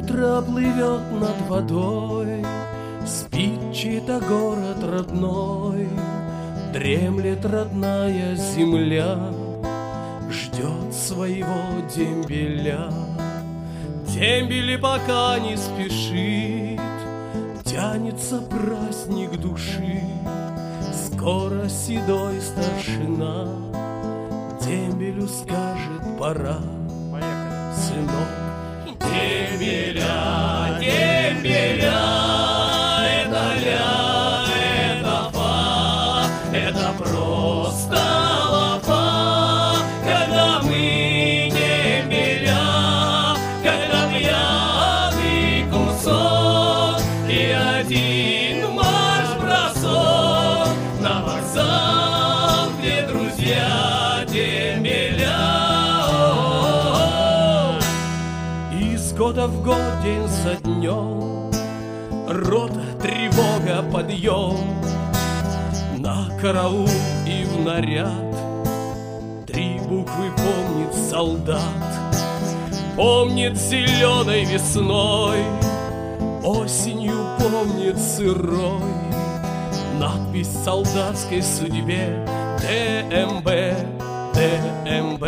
Утро плывет над водой, спит чей-то город родной, дремлет родная земля, ждет своего дембеля. Дембели пока не спешит, тянется праздник души. Скоро седой старшина дембелю скажет: пора, сынок. Дембеля, дембеля, это ля, это фа, это просто лафа. Когда мы дембеля, когда пьяный кусок и один марш-бросок на вокзал, где друзья дембеля. Из года в год, день за днем, рота, тревога, подъем, на караул и в наряд. Три буквы помнит солдат, помнит зеленой весной, осенью помнит сырой надпись солдатской судьбе: ДМБ, ДМБ.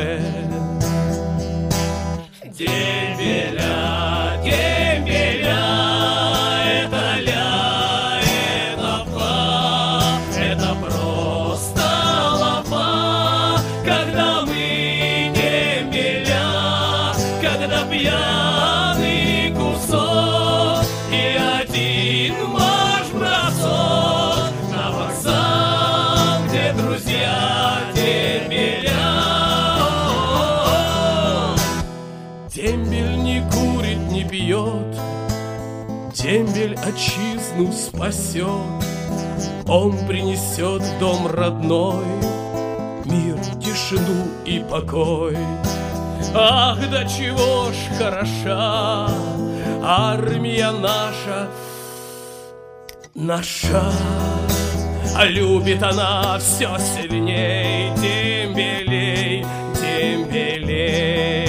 Дембеля, дембеля, это ля, это фа, это просто лафа. Когда мы дембеля, когда пьяный кусок и один марш-бросок на вокзал, где друзья дембеля. Дембель не курит, не пьет, дембель отчизну спасет. Он принесет в дом родной мир, тишину и покой. Ах, да чего ж хороша армия наша, наша. А любит она все сильней дембелей, дембелей.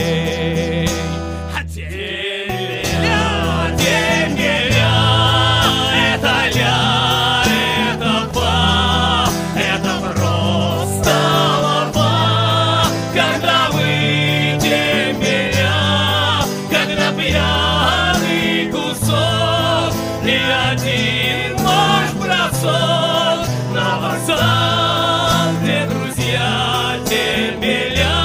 На вокзал, где друзья дембеля.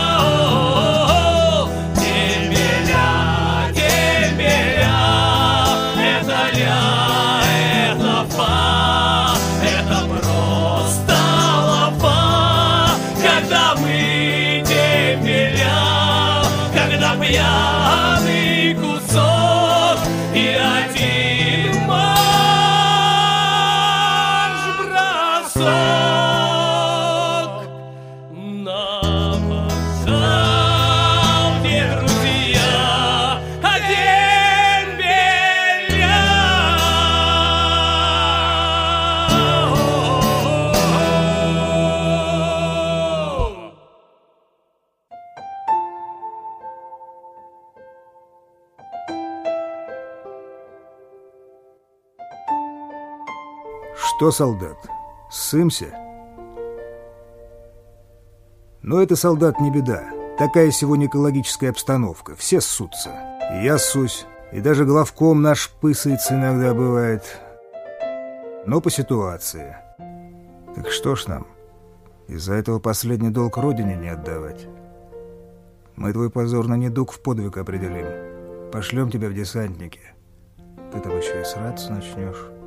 Дембеля, дембеля, это ля, это фа, это просто лафа. Когда мы дембеля, когда пьяный кусок и один на вокзал, где друзья дембеля. Что, солдат, ссымся? Но это, солдат, не беда. Такая сегодня экологическая обстановка. Все ссутся. И я ссусь, и даже главком наш пысается иногда бывает. Но по ситуации. Так что ж нам, из-за этого последний долг родине не отдавать? Мы твой позорный недуг в подвиг определим. Пошлем тебя в десантники. Ты там еще и сраться начнешь.